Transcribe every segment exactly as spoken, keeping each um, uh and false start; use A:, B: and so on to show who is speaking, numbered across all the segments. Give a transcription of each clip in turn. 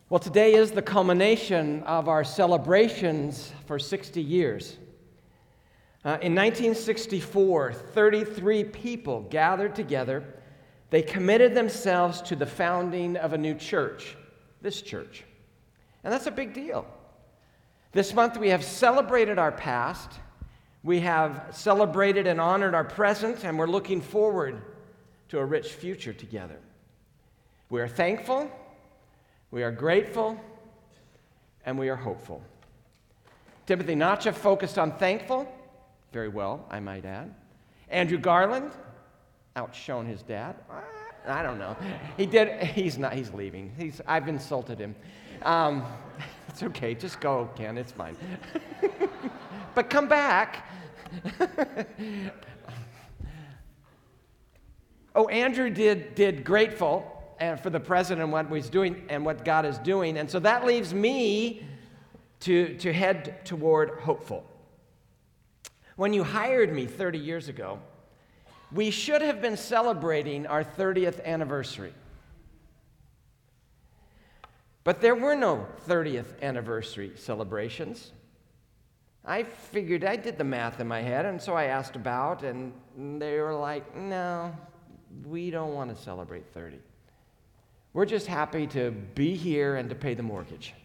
A: Well, today is the culmination of our celebrations for sixty years. Uh, in nineteen sixty-four, thirty-three people gathered together. They committed themselves to the founding of a new church, this church. And that's a big deal. This month we have celebrated our past, we have celebrated and honored our present, and we're looking forward to a rich future together. We are thankful, we are grateful, and we are hopeful. Timothy Nacha focused on thankful, very well, I might add. Andrew Garland outshone his dad. I don't know. He did. He's not. He's leaving. He's. I've insulted him. Um, it's okay. Just go, Ken. It's fine. But come back. Oh, Andrew did did grateful and for the president and what he's doing and what God is doing, and so that leaves me to to head toward hopeful. When you hired me thirty years ago, we should have been celebrating our thirtieth anniversary. But there were no thirtieth anniversary celebrations. I figured, I did the math in my head, and so I asked about, and they were like, no, we don't want to celebrate thirty. We're just happy to be here and to pay the mortgage.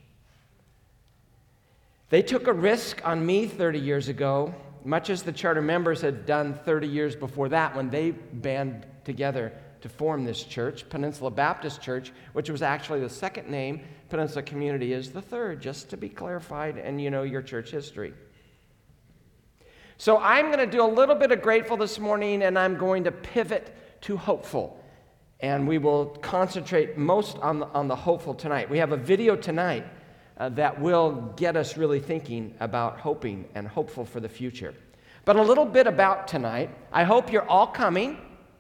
A: They took a risk on me thirty years ago, much as the charter members had done thirty years before that when they band together to form this church, Peninsula Baptist Church, which was actually the second name. Peninsula Community is the third, just to be clarified, and you know your church history. So I'm going to do a little bit of grateful this morning, and I'm going to pivot to hopeful. And we will concentrate most on the, on the hopeful tonight. We have a video tonight Uh, that will get us really thinking about hoping and hopeful for the future. But a little bit about tonight. I hope you're all coming.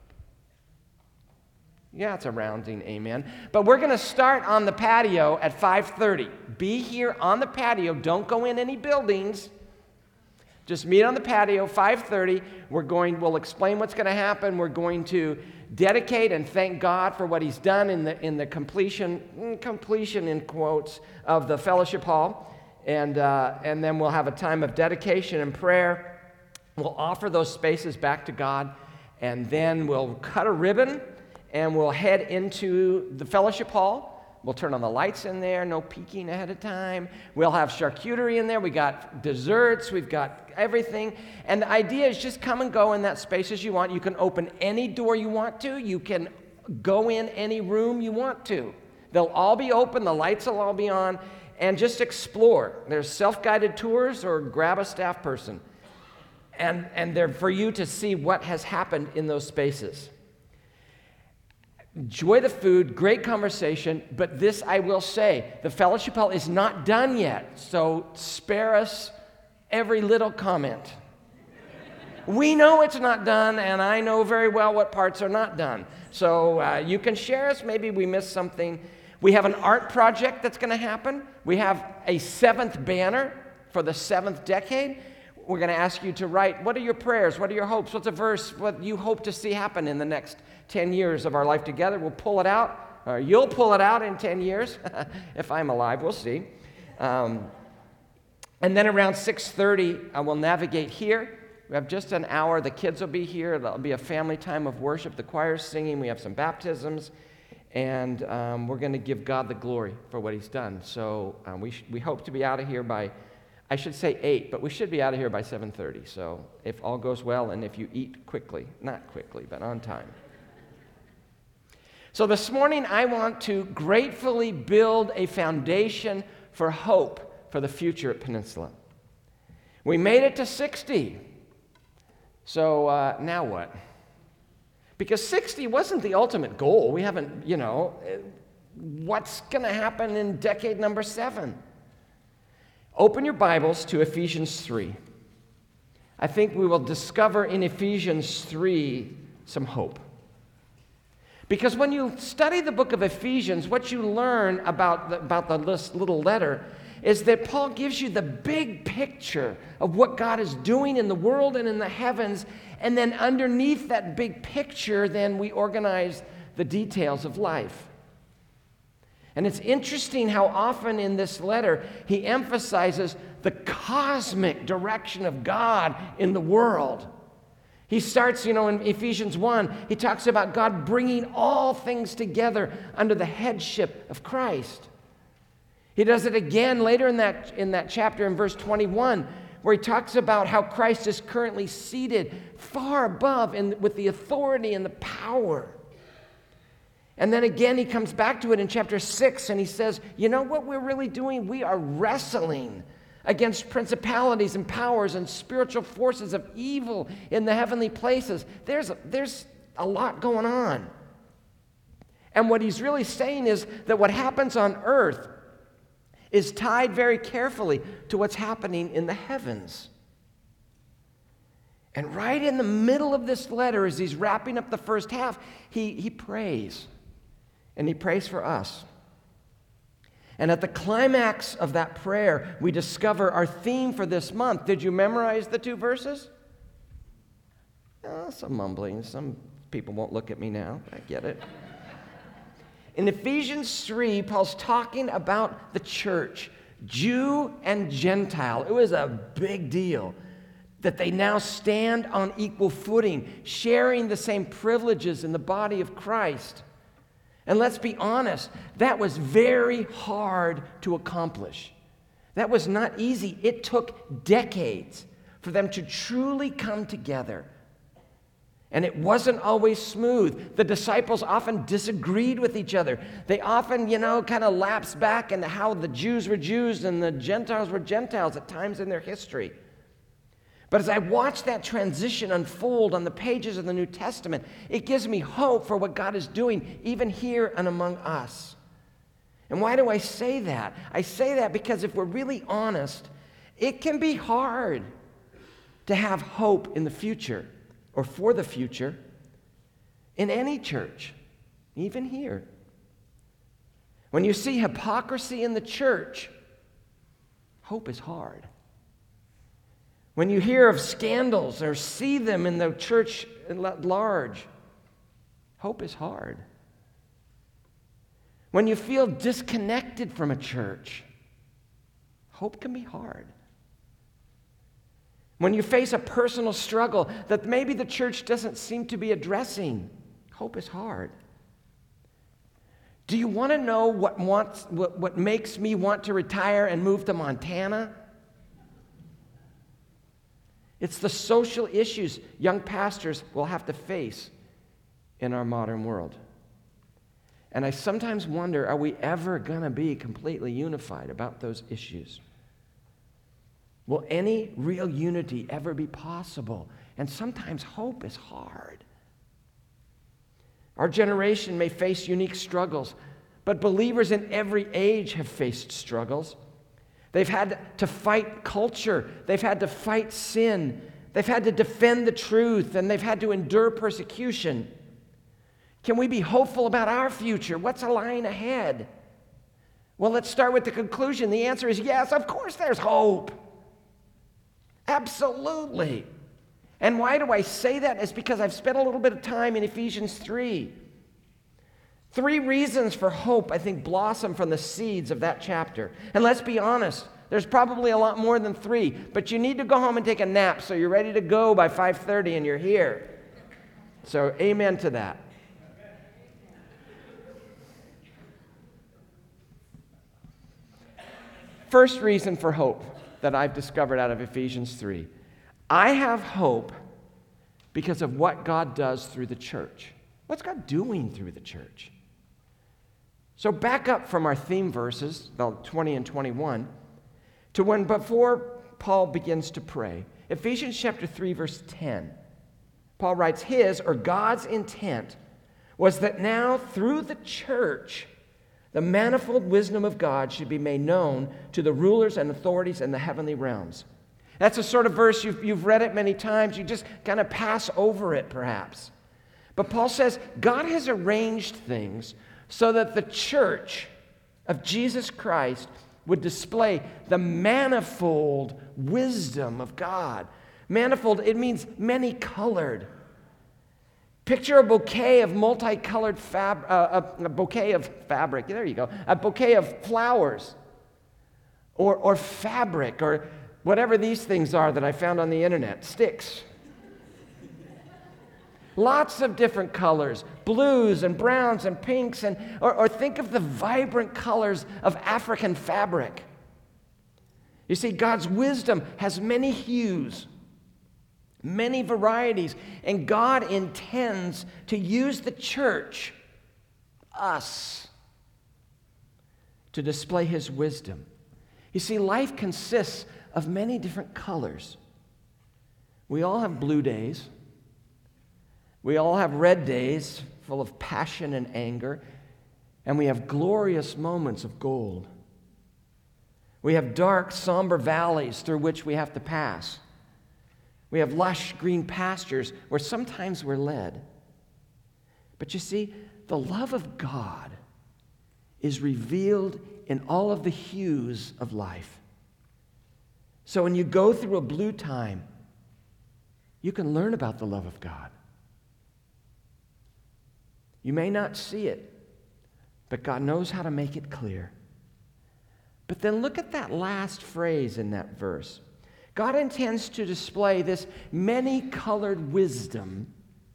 A: Yeah, it's a rounding amen. But we're going to start on the patio at five thirty. Be here on the patio. Don't go in any buildings. Just meet on the patio, five thirty. We're going, we'll explain what's going to happen. We're going to dedicate and thank God for what He's done in the in the completion, completion in quotes, of the fellowship hall. And, uh, and then we'll have a time of dedication and prayer. We'll offer those spaces back to God. And then we'll cut a ribbon and we'll head into the fellowship hall. We'll turn on the lights in there, no peeking ahead of time. We'll have charcuterie in there. We got desserts. We've got everything. And the idea is just come and go in that space as you want. You can open any door you want to. You can go in any room you want to. They'll all be open. The lights will all be on. And just explore. There's self-guided tours or grab a staff person. And, and they're for you to see what has happened in those spaces. Enjoy the food, great conversation, but this I will say, the fellowship hall is not done yet, so spare us every little comment. We know it's not done, and I know very well what parts are not done. So uh, you can share us, maybe we missed something. We have an art project that's going to happen. We have a seventh banner for the seventh decade. We're going to ask you to write, what are your prayers? What are your hopes? What's a verse, what you hope to see happen in the next ten years of our life together? We'll pull it out, or you'll pull it out in ten years. If I'm alive, we'll see. Um, and then around six thirty, I will navigate here. We have just an hour. The kids will be here. There'll be a family time of worship. The choir's singing. We have some baptisms. And um, we're going to give God the glory for what He's done. So um, we, sh- we hope to be out of here by, I should say eight, but we should be out of here by seven thirty. So if all goes well and if you eat quickly, not quickly, but on time. So this morning, I want to gratefully build a foundation for hope for the future at Peninsula. We made it to sixty. So uh, now what? Because sixty wasn't the ultimate goal. We haven't, you know, what's going to happen in decade number seven? Open your Bibles to Ephesians three. I think we will discover in Ephesians three some hope. Because when you study the book of Ephesians, what you learn about the, about the little letter is that Paul gives you the big picture of what God is doing in the world and in the heavens, and then underneath that big picture, then we organize the details of life. And it's interesting how often in this letter he emphasizes the cosmic direction of God in the world. He starts, you know, in Ephesians one, he talks about God bringing all things together under the headship of Christ. He does it again later in that, in that chapter in verse twenty-one, where he talks about how Christ is currently seated far above in, with the authority and the power. And then again, he comes back to it in chapter six, and he says, you know what we're really doing? We are wrestling against principalities and powers and spiritual forces of evil in the heavenly places. There's a, there's a lot going on. And what he's really saying is that what happens on earth is tied very carefully to what's happening in the heavens. And right in the middle of this letter, as he's wrapping up the first half, he, he prays. And he prays for us. And at the climax of that prayer, we discover our theme for this month. Did you memorize the two verses? Oh, some mumbling. Some people won't look at me now. I get it. In Ephesians three, Paul's talking about the church, Jew and Gentile. It was a big deal that they now stand on equal footing, sharing the same privileges in the body of Christ. And let's be honest, that was very hard to accomplish. That was not easy. It took decades for them to truly come together. And it wasn't always smooth. The disciples often disagreed with each other. They often, you know, kind of lapsed back into how the Jews were Jews and the Gentiles were Gentiles at times in their history. But as I watch that transition unfold on the pages of the New Testament, it gives me hope for what God is doing even here and among us. And why do I say that? I say that because if we're really honest, it can be hard to have hope in the future or for the future in any church, even here. When you see hypocrisy in the church, hope is hard. When you hear of scandals or see them in the church at large, hope is hard. When you feel disconnected from a church, hope can be hard. When you face a personal struggle that maybe the church doesn't seem to be addressing, hope is hard. Do you want to know what, wants, what, what makes me want to retire and move to Montana? It's the social issues young pastors will have to face in our modern world. And I sometimes wonder, are we ever going to be completely unified about those issues? Will any real unity ever be possible? And sometimes hope is hard. Our generation may face unique struggles, but believers in every age have faced struggles. They've had to fight culture. They've had to fight sin. They've had to defend the truth, and they've had to endure persecution. Can we be hopeful about our future? What's lying ahead? Well, let's start with the conclusion. The answer is yes, of course there's hope. Absolutely. And why do I say that? It's because I've spent a little bit of time in Ephesians three. Three reasons for hope, I think, blossom from the seeds of that chapter. And let's be honest, there's probably a lot more than three, but you need to go home and take a nap so you're ready to go by five thirty and you're here. So amen to that. First reason for hope that I've discovered out of Ephesians three. I have hope because of what God does through the church. What's God doing through the church? So back up from our theme verses, twenty and twenty-one, to when before Paul begins to pray. Ephesians chapter three, verse ten. Paul writes, his, or God's intent, was that now through the church, the manifold wisdom of God should be made known to the rulers and authorities in the heavenly realms. That's a sort of verse, you've, you've read it many times, you just kind of pass over it perhaps. But Paul says, God has arranged things so that the church of Jesus Christ would display the manifold wisdom of God. Manifold, it means many-colored. Picture a bouquet of multicolored fab, uh, a, a bouquet of fabric. There you go. A bouquet of flowers, or or fabric, or whatever these things are that I found on the internet. Sticks. Lots of different colors, blues and browns and pinks, and or, or think of the vibrant colors of African fabric. You see, God's wisdom has many hues, many varieties, and God intends to use the church, us, to display his wisdom. You see, life consists of many different colors. We all have blue days. We all have red days full of passion and anger, and we have glorious moments of gold. We have dark, somber valleys through which we have to pass. We have lush green pastures where sometimes we're led. But you see, the love of God is revealed in all of the hues of life. So when you go through a blue time, you can learn about the love of God. You may not see it, but God knows how to make it clear. But then look at that last phrase in that verse. God intends to display this many-colored wisdom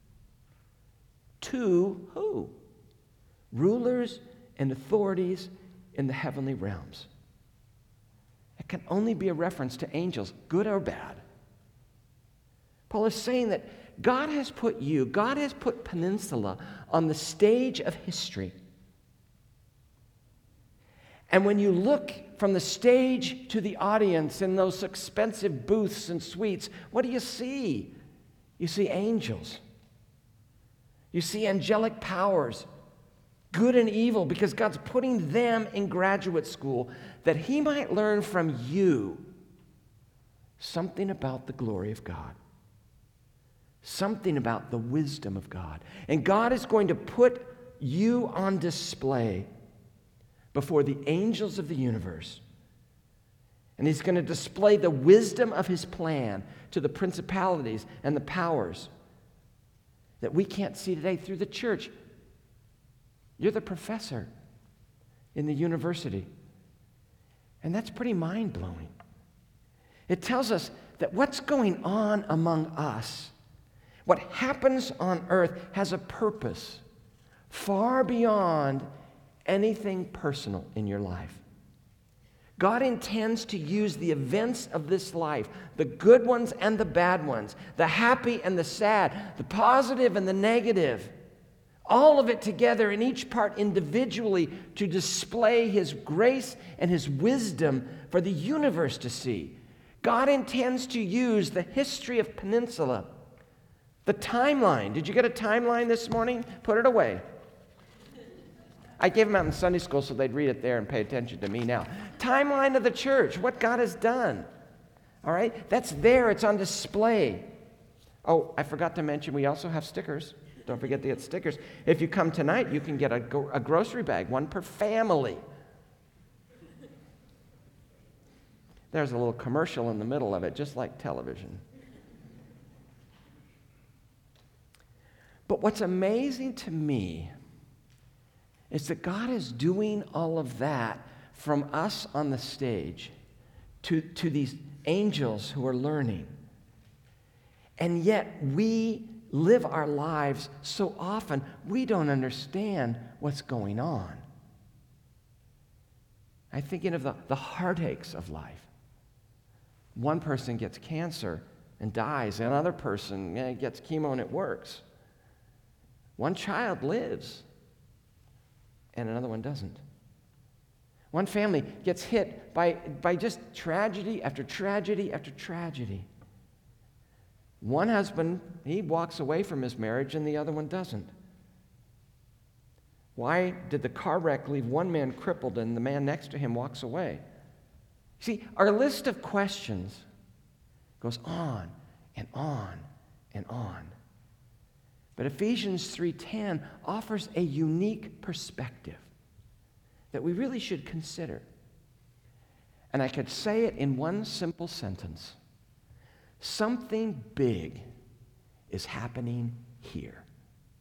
A: to who? Rulers and authorities in the heavenly realms. It can only be a reference to angels, good or bad. Paul is saying that God has put you, God has put Peninsula on the stage of history. And when you look from the stage to the audience in those expensive booths and suites, what do you see? You see angels. You see angelic powers, good and evil, because God's putting them in graduate school that he might learn from you something about the glory of God. Something about the wisdom of God. And God is going to put you on display before the angels of the universe. And he's going to display the wisdom of his plan to the principalities and the powers that we can't see today through the church. You're the professor in the university. And that's pretty mind-blowing. It tells us that what's going on among us, what happens on earth, has a purpose far beyond anything personal in your life. God intends to use the events of this life, the good ones and the bad ones, the happy and the sad, the positive and the negative, all of it together and each part individually to display his grace and his wisdom for the universe to see. God intends to use the history of Peninsula, the timeline. Did you get a timeline this morning? Put it away. I gave them out in Sunday school so they'd read it there and pay attention to me now. Timeline of the church, what God has done. All right? That's there. It's on display. Oh, I forgot to mention we also have stickers. Don't forget to get stickers. If you come tonight, you can get a, go- a grocery bag, one per family. There's a little commercial in the middle of it, just like television. But what's amazing to me is that God is doing all of that from us on the stage to, to these angels who are learning. And yet we live our lives so often we don't understand what's going on. I'm thinking of the, the heartaches of life. One person gets cancer and dies. Another person eh, gets chemo and it works. One child lives and another one doesn't. One family gets hit by, by just tragedy after tragedy after tragedy. One husband, he walks away from his marriage and the other one doesn't. Why did the car wreck leave one man crippled and the man next to him walks away? See, our list of questions goes on and on and on. But Ephesians three ten offers a unique perspective that we really should consider. And I could say it in one simple sentence. Something big is happening here.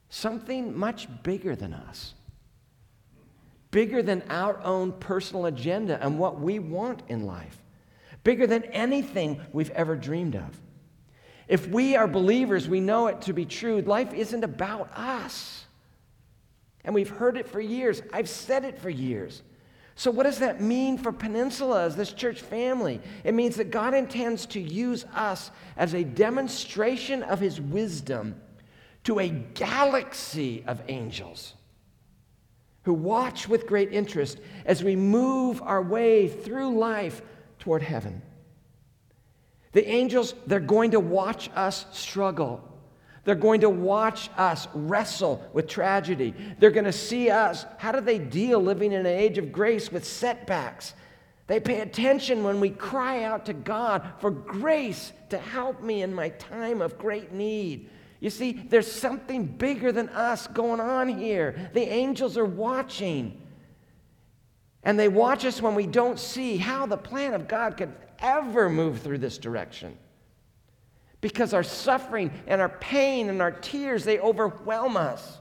A: Something much bigger than us. Bigger than our own personal agenda and what we want in life. Bigger than anything we've ever dreamed of. If we are believers, we know it to be true. Life isn't about us. And we've heard it for years. I've said it for years. So what does that mean for Peninsula as this church family? It means that God intends to use us as a demonstration of his wisdom to a galaxy of angels who watch with great interest as we move our way through life toward heaven. The angels, they're going to watch us struggle. They're going to watch us wrestle with tragedy. They're going to see us. How do they deal living in an age of grace with setbacks? They pay attention when we cry out to God for grace to help me in my time of great need. You see, there's something bigger than us going on here. The angels are watching. And they watch us when we don't see how the plan of God could ever move through this direction. Because our suffering and our pain and our tears, they overwhelm us.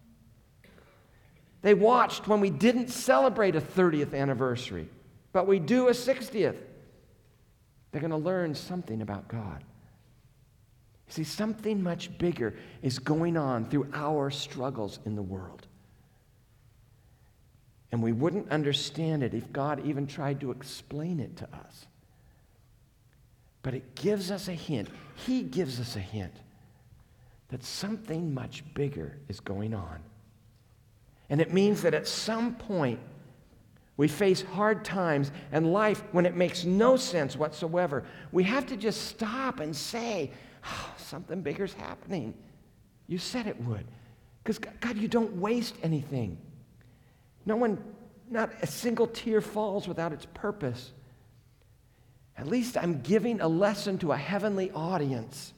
A: They watched when we didn't celebrate a thirtieth anniversary, but we do a sixtieth. They're going to learn something about God. You see, something much bigger is going on through our struggles in the world. And we wouldn't understand it if God even tried to explain it to us. But it gives us a hint. He gives us a hint that something much bigger is going on. And it means that at some point we face hard times and life when it makes no sense whatsoever. We have to just stop and say, oh, something bigger's happening. You said it would. Because God, you don't waste anything. No one, not a single tear falls without its purpose. At least I'm giving a lesson to a heavenly audience.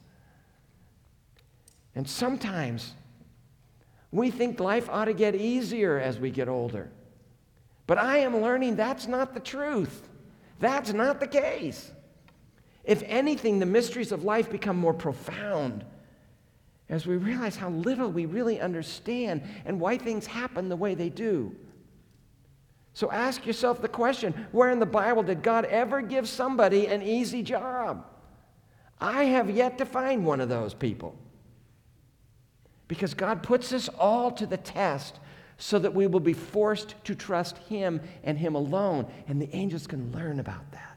A: And sometimes we think life ought to get easier as we get older. But I am learning that's not the truth. That's not the case. If anything, the mysteries of life become more profound as we realize how little we really understand and why things happen the way they do. So ask yourself the question, where in the Bible did God ever give somebody an easy job? I have yet to find one of those people. Because God puts us all to the test so that we will be forced to trust him and him alone, and the angels can learn about that.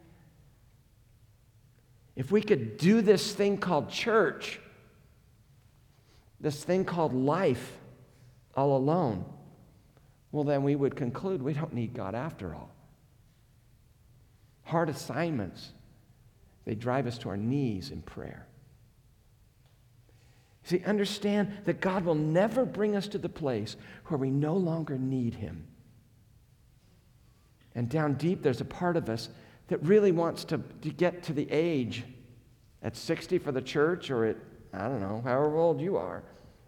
A: If we could do this thing called church, this thing called life, all alone, well, then we would conclude we don't need God after all. Hard assignments, they drive us to our knees in prayer. See, understand that God will never bring us to the place where we no longer need him. And down deep, there's a part of us that really wants to, to get to the age at sixty for the church, or at, I don't know, however old you are,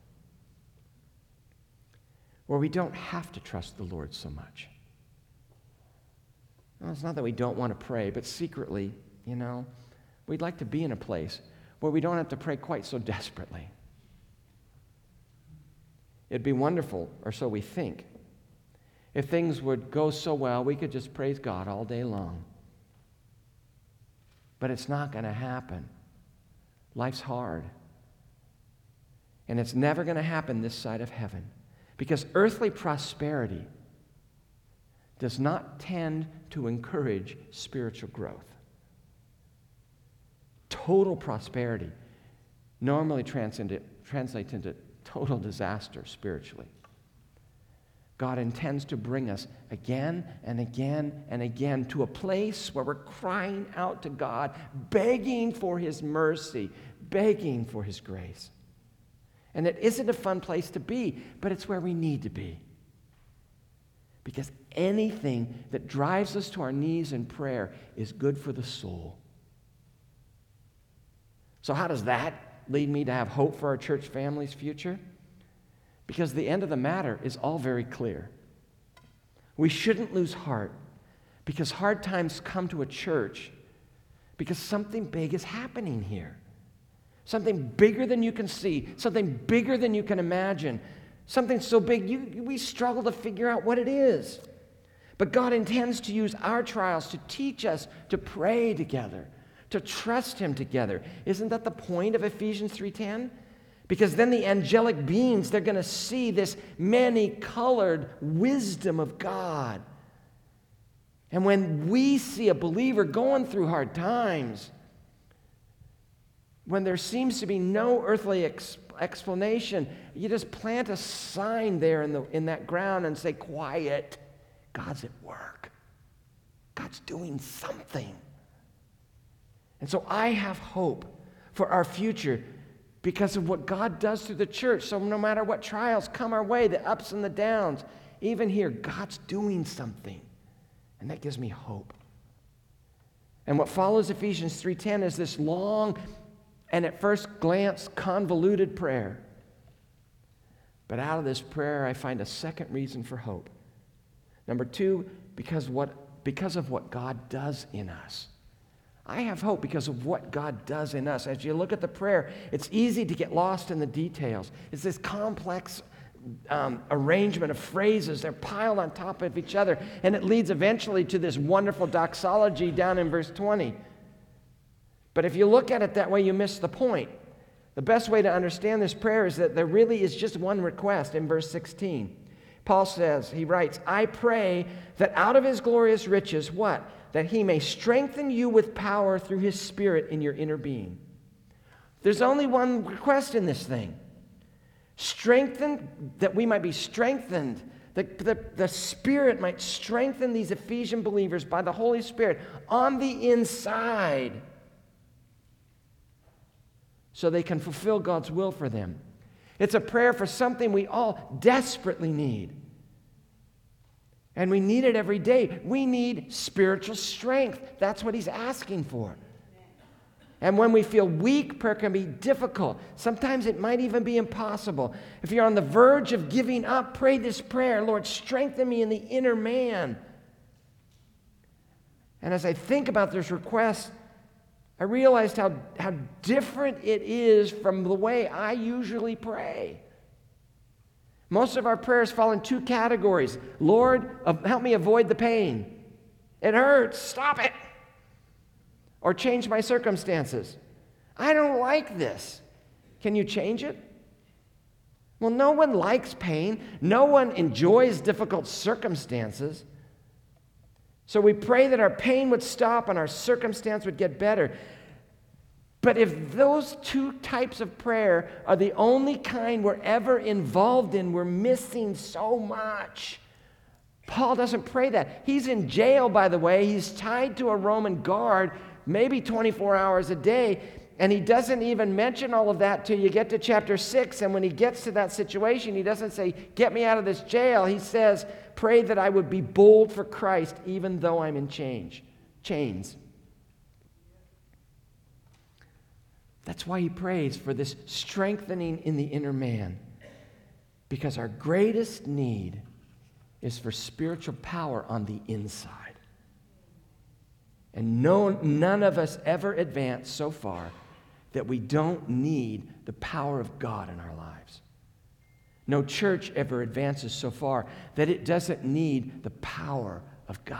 A: where we don't have to trust the Lord so much. Well, it's not that we don't want to pray, but secretly, you know, we'd like to be in a place where we don't have to pray quite so desperately. It'd be wonderful, or so we think, if things would go so well, we could just praise God all day long. But it's not going to happen. Life's hard. And it's never going to happen this side of heaven. Because earthly prosperity does not tend to encourage spiritual growth. Total prosperity normally translates into total disaster spiritually. God intends to bring us again and again and again to a place where we're crying out to God, begging for his mercy, begging for his grace. And it isn't a fun place to be, but it's where we need to be. Because anything that drives us to our knees in prayer is good for the soul. So how does that lead me to have hope for our church family's future? Because the end of the matter is all very clear. We shouldn't lose heart because hard times come to a church because something big is happening here. Something bigger than you can see, something bigger than you can imagine, something so big you, we struggle to figure out what it is. But God intends to use our trials to teach us to pray together, to trust Him together. Isn't that the point of Ephesians three ten? Because then the angelic beings, they're going to see this many-colored wisdom of God. And when we see a believer going through hard times, when there seems to be no earthly ex- explanation, you just plant a sign there in, the, in that ground and say, quiet, God's at work. God's doing something. And so I have hope for our future because of what God does through the church. So no matter what trials come our way, the ups and the downs, even here, God's doing something. And that gives me hope. And what follows Ephesians three ten is this long and at first glance convoluted prayer. But out of this prayer, I find a second reason for hope. Number two, because what because of what God does in us. I have hope because of what God does in us. As you look at the prayer, it's easy to get lost in the details. It's this complex um, arrangement of phrases. They're piled on top of each other, and it leads eventually to this wonderful doxology down in verse twenty. But if you look at it that way, you miss the point. The best way to understand this prayer is that there really is just one request in verse sixteen. Paul says, he writes, I pray that out of his glorious riches, what? That he may strengthen you with power through his Spirit in your inner being. There's only one request in this thing. Strengthen, that we might be strengthened. That the, the Spirit might strengthen these Ephesian believers by the Holy Spirit on the inside so they can fulfill God's will for them. It's a prayer for something we all desperately need. And we need it every day. We need spiritual strength. That's what he's asking for. And when we feel weak, prayer can be difficult. Sometimes it might even be impossible. If you're on the verge of giving up, pray this prayer. Lord, strengthen me in the inner man. And as I think about this request, I realized how, how different it is from the way I usually pray. Most of our prayers fall in two categories. Lord, help me avoid the pain. It hurts. Stop it. Or change my circumstances. I don't like this. Can you change it? Well, no one likes pain. No one enjoys difficult circumstances. So we pray that our pain would stop and our circumstance would get better. But if those two types of prayer are the only kind we're ever involved in, we're missing so much. Paul doesn't pray that. He's in jail, by the way. He's tied to a Roman guard, maybe twenty-four hours a day, and he doesn't even mention all of that till you get to chapter six. And when he gets to that situation, he doesn't say, get me out of this jail. He says, pray that I would be bold for Christ even though I'm in change, chains. That's why he prays for this strengthening in the inner man. Because our greatest need is for spiritual power on the inside. And no, none of us ever advance so far that we don't need the power of God in our lives. No church ever advances so far that it doesn't need the power of God.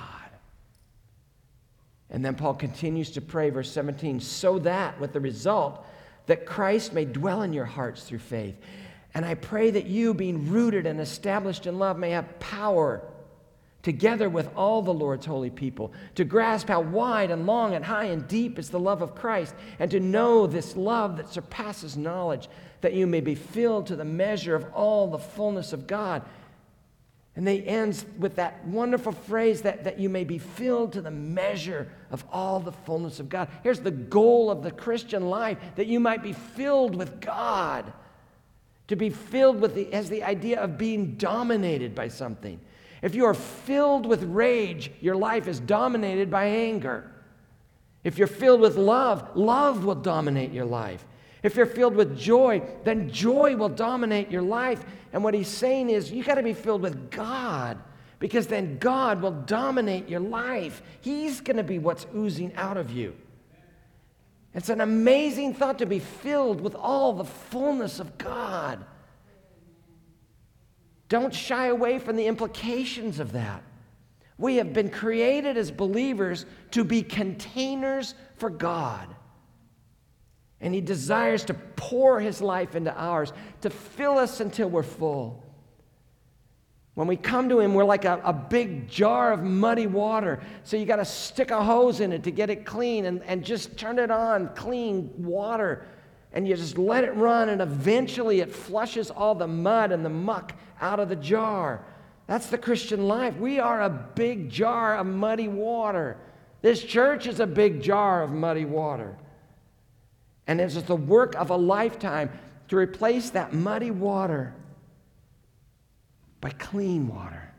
A: And then Paul continues to pray, verse seventeen, so that, with the result, that Christ may dwell in your hearts through faith. And I pray that you, being rooted and established in love, may have power, together with all the Lord's holy people, to grasp how wide and long and high and deep is the love of Christ, and to know this love that surpasses knowledge, that you may be filled to the measure of all the fullness of God. And they ends with that wonderful phrase that, that you may be filled to the measure of all the fullness of God. Here's the goal of the Christian life, that you might be filled with God. To be filled with the, has the idea of being dominated by something. If you are filled with rage, your life is dominated by anger. If you're filled with love, love will dominate your life. If you're filled with joy, then joy will dominate your life. And what he's saying is, you got to be filled with God, because then God will dominate your life. He's going to be what's oozing out of you. It's an amazing thought to be filled with all the fullness of God. Don't shy away from the implications of that. We have been created as believers to be containers for God. And He desires to pour His life into ours, to fill us until we're full. When we come to Him, we're like a, a big jar of muddy water. So you got to stick a hose in it to get it clean and, and just turn it on, clean water. And you just let it run, and eventually it flushes all the mud and the muck out of the jar. That's the Christian life. We are a big jar of muddy water. This church is a big jar of muddy water. And it's the work of a lifetime to replace that muddy water by clean water.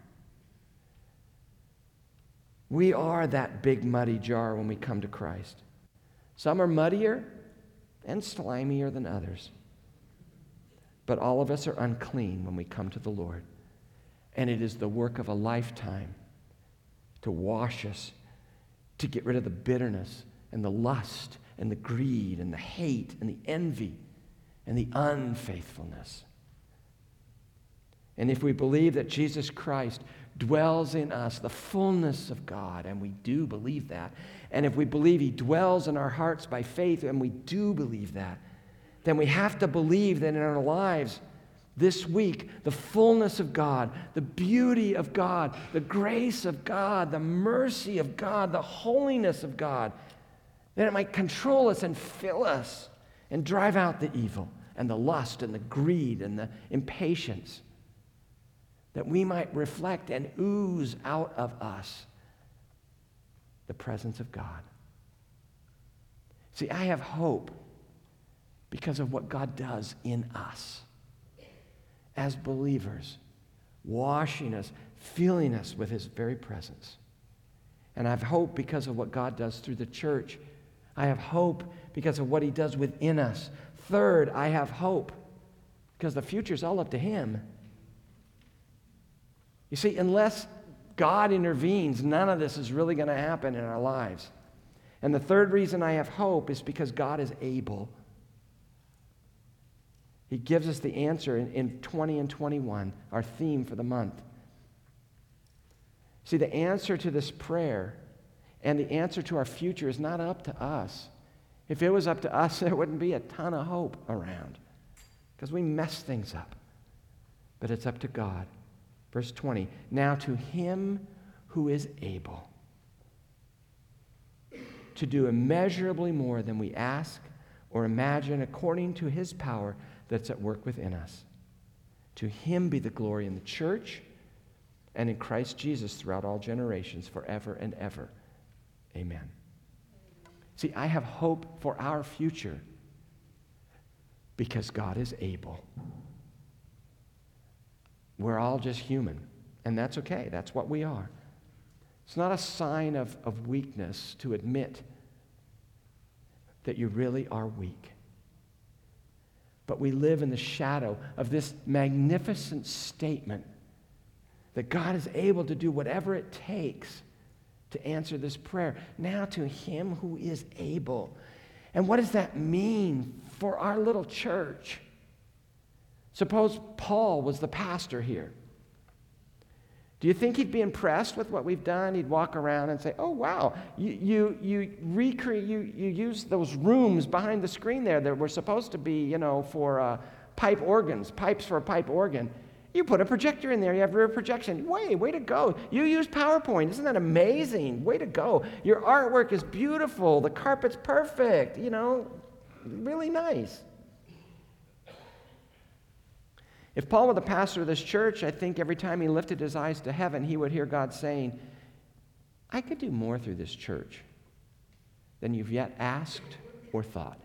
A: We are that big muddy jar when we come to Christ. Some are muddier and slimier than others. But all of us are unclean when we come to the Lord. And it is the work of a lifetime to wash us, to get rid of the bitterness and the lust and the greed and the hate and the envy and the unfaithfulness. And if we believe that Jesus Christ dwells in us, the fullness of God, and we do believe that, and if we believe He dwells in our hearts by faith, and we do believe that, then we have to believe that in our lives this week, the fullness of God, the beauty of God, the grace of God, the mercy of God, the holiness of God, that it might control us and fill us and drive out the evil and the lust and the greed and the impatience, that we might reflect and ooze out of us the presence of God. See, I have hope because of what God does in us as believers, washing us, filling us with His very presence. And I have hope because of what God does through the church. I have hope because of what He does within us. Third, I have hope because the future's all up to Him. You see, unless God intervenes, none of this is really going to happen in our lives. And the third reason I have hope is because God is able. He gives us the answer in, in twenty and twenty-one, our theme for the month. See, the answer to this prayer and the answer to our future is not up to us. If it was up to us, there wouldn't be a ton of hope around because we mess things up. But it's up to God. Verse twenty, now to Him who is able to do immeasurably more than we ask or imagine according to His power that's at work within us. To Him be the glory in the church and in Christ Jesus throughout all generations, forever and ever. Amen. See, I have hope for our future because God is able. We're all just human, and that's okay. That's what we are. It's not a sign of, of weakness to admit that you really are weak. But we live in the shadow of this magnificent statement that God is able to do whatever it takes to answer this prayer. Now to Him who is able. And what does that mean for our little church? Suppose Paul was the pastor here. Do you think he'd be impressed with what we've done? He'd walk around and say, oh, wow, you you you recreate, you, you use those rooms behind the screen there that were supposed to be, you know, for uh, pipe organs, pipes for a pipe organ. You put a projector in there. You have rear projection. Way, way to go. You use PowerPoint. Isn't that amazing? Way to go. Your artwork is beautiful. The carpet's perfect. You know, really nice. If Paul were the pastor of this church, I think every time he lifted his eyes to heaven, he would hear God saying, I could do more through this church than you've yet asked or thought.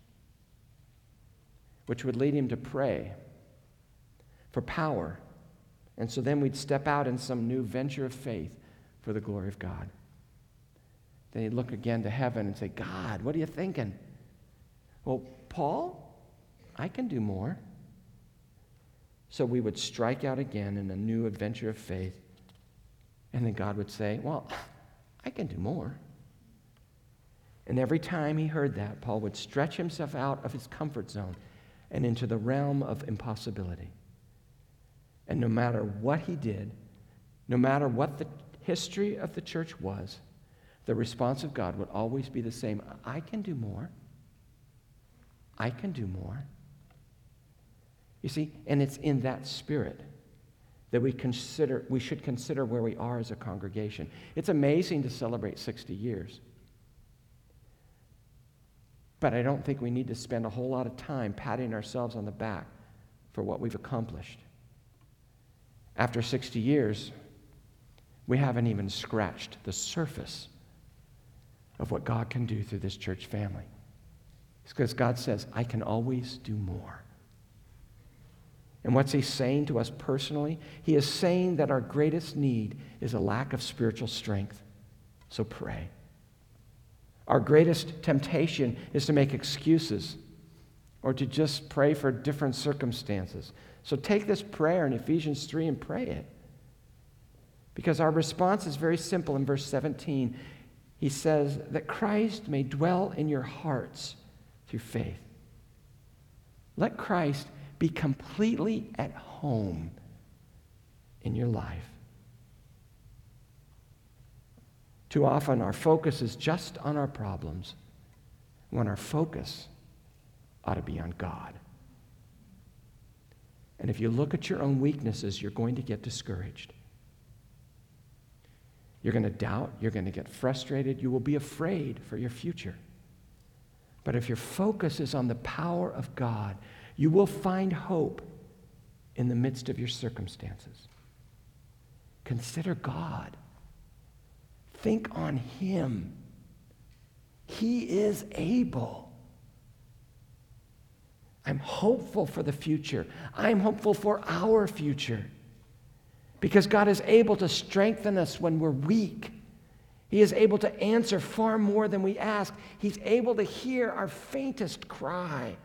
A: Which would lead him to pray for power. And so then we'd step out in some new venture of faith for the glory of God. Then he'd look again to heaven and say, God, what are you thinking? Well, Paul, I can do more. So we would strike out again in a new adventure of faith. And then God would say, well, I can do more. And every time he heard that, Paul would stretch himself out of his comfort zone and into the realm of impossibility. And no matter what he did, no matter what the history of the church was, the response of God would always be the same. I can do more. I can do more. You see, and it's in that spirit that we consider we should consider where we are as a congregation. It's amazing to celebrate sixty years. But I don't think we need to spend a whole lot of time patting ourselves on the back for what we've accomplished. After sixty years, we haven't even scratched the surface of what God can do through this church family. It's because God says, I can always do more. And what's he saying to us personally? He is saying that our greatest need is a lack of spiritual strength. So pray. Our greatest temptation is to make excuses or to just pray for different circumstances. So take this prayer in Ephesians three and pray it. Because our response is very simple in verse seventeen. He says that Christ may dwell in your hearts through faith. Let Christ be completely at home in your life. Too often our focus is just on our problems, when our focus ought to be on God. And if you look at your own weaknesses, you're going to get discouraged. You're going to doubt. You're going to get frustrated. You will be afraid for your future. But if your focus is on the power of God, you will find hope in the midst of your circumstances. Consider God. Think on him. He is able. I'm hopeful for the future. I'm hopeful for our future. Because God is able to strengthen us when we're weak. He is able to answer far more than we ask. He's able to hear our faintest cry.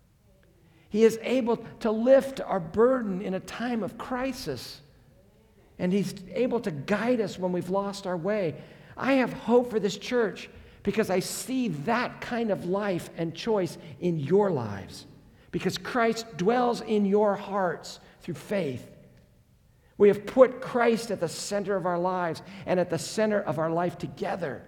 A: He is able to lift our burden in a time of crisis. And he's able to guide us when we've lost our way. I have hope for this church because I see that kind of life and choice in your lives. Because Christ dwells in your hearts through faith. We have put Christ at the center of our lives and at the center of our life together.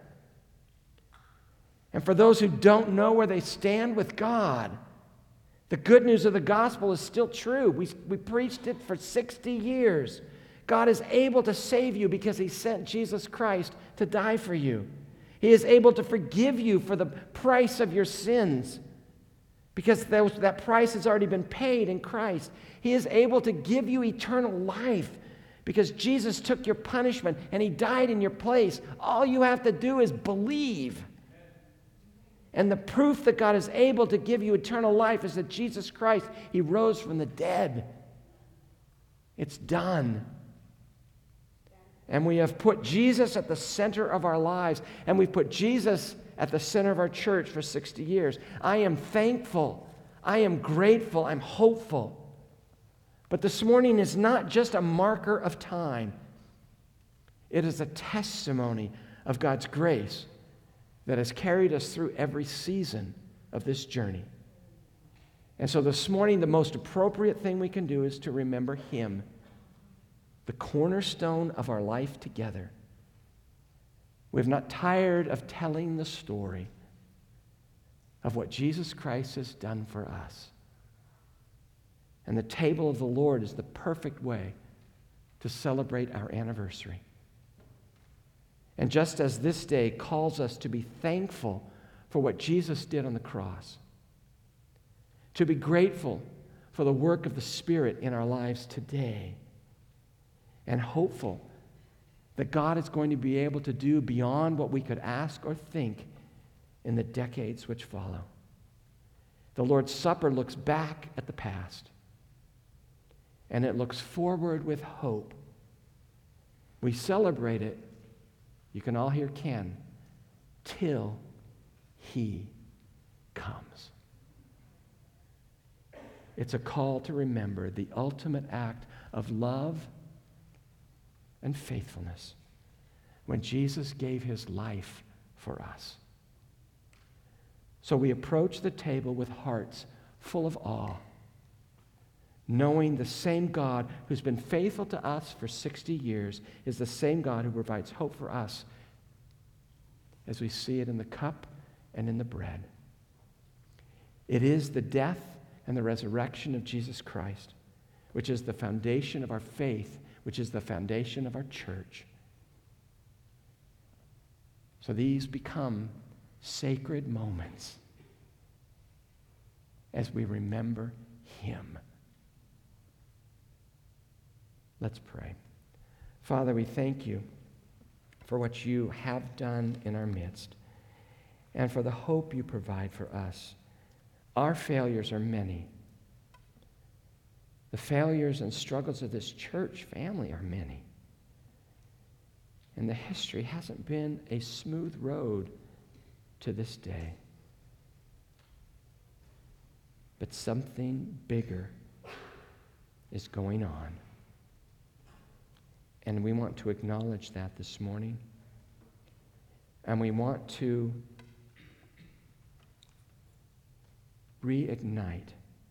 A: And for those who don't know where they stand with God, the good news of the gospel is still true. We, we preached it for sixty years. God is able to save you because he sent Jesus Christ to die for you. He is able to forgive you for the price of your sins because that, that price has already been paid in Christ. He is able to give you eternal life because Jesus took your punishment and he died in your place. All you have to do is believe. And the proof that God is able to give you eternal life is that Jesus Christ, he rose from the dead. It's done. And we have put Jesus at the center of our lives, and we've put Jesus at the center of our church for sixty years. I am thankful. I am grateful. I'm hopeful. But this morning is not just a marker of time. It is a testimony of God's grace that has carried us through every season of this journey. And so this morning, the most appropriate thing we can do is to remember him, the cornerstone of our life together. We've not tired of telling the story of what Jesus Christ has done for us. And the table of the Lord is the perfect way to celebrate our anniversary. And just as this day calls us to be thankful for what Jesus did on the cross, to be grateful for the work of the Spirit in our lives today, and hopeful that God is going to be able to do beyond what we could ask or think in the decades which follow. The Lord's Supper looks back at the past, and it looks forward with hope. We celebrate it, you can all hear Ken, till he comes. It's a call to remember the ultimate act of love and faithfulness when Jesus gave his life for us. So we approach the table with hearts full of awe, knowing the same God who's been faithful to us for sixty years is the same God who provides hope for us as we see it in the cup and in the bread. It is the death and the resurrection of Jesus Christ, which is the foundation of our faith, which is the foundation of our church. So these become sacred moments as we remember him. Let's pray. Father, we thank you for what you have done in our midst and for the hope you provide for us. Our failures are many. The failures and struggles of this church family are many. And the history hasn't been a smooth road to this day. But something bigger is going on. And we want to acknowledge that this morning. And we want to reignite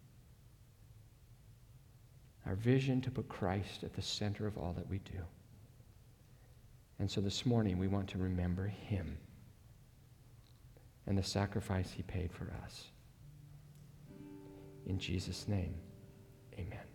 A: our vision to put Christ at the center of all that we do. And so this morning we want to remember him and the sacrifice he paid for us. In Jesus' name, amen.